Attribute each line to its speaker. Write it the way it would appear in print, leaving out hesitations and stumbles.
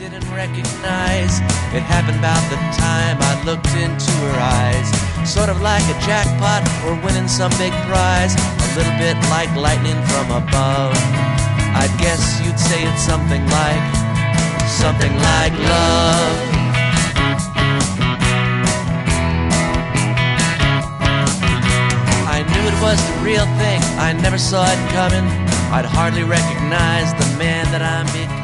Speaker 1: didn't recognize. It happened about the time I looked into her eyes. Sort of like a jackpot or winning some big prize. A little bit like lightning from above. I guess you'd say it's something like love. I knew it was the real thing, I never saw it coming. I'd hardly recognize the man that I'm becoming.